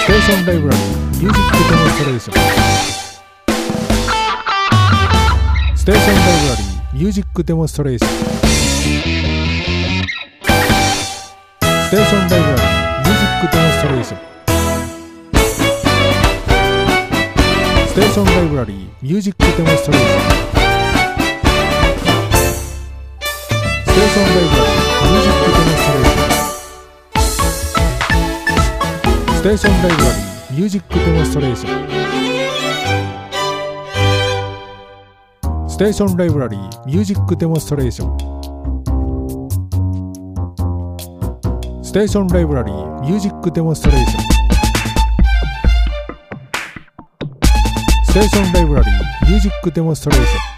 ステーションライブラリーミュージックデモンストレーション。ステーションライブラリーミュージックデモンストレーション。ステーションライブラリーミュージックデモンストレーション。ステーションライブラリーミュージックデモンストレーション。ステーションライブラリーミュージックデモンストレーション。ステーションライブラリーミュージックデモンストレーション。ステーションライブラリーミュージックデモンストレーション。ステーションライブラリーミュージックデモンストレーション。ステーションライブラリーミュージックデモンストレーション。